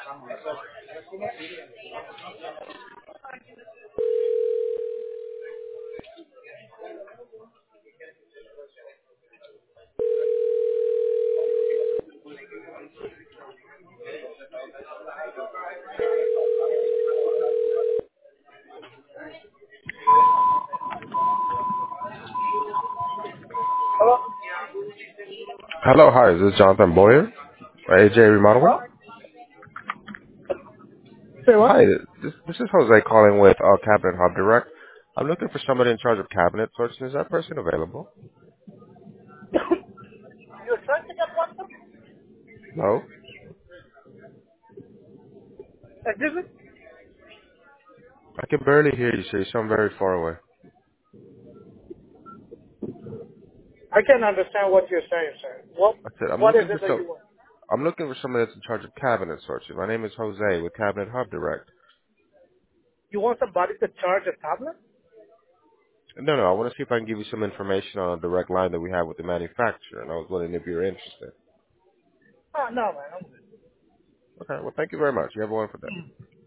Hello? Hello, hi, is this Jonathan Boyer? AJ Remodeling? Huh? Say what? Hi, this is Jose calling with Cabinet Hub Direct. I'm looking for somebody in charge of cabinet sourcing. Is that person available? You're trying to get one? No? Excuse me? I can barely hear you, sir. You sound very far away. I can't understand what you're saying, sir. What I said, What is it that you want? I'm looking for somebody that's in charge of cabinet sourcing. My name is Jose with Cabinet Hub Direct. You want somebody to charge a tablet? No, I want to see if I can give you some information on a direct line that we have with the manufacturer, and I was wondering if you're interested. Oh, no, man. I'm good. Okay, well, thank you very much. You have a wonderful day.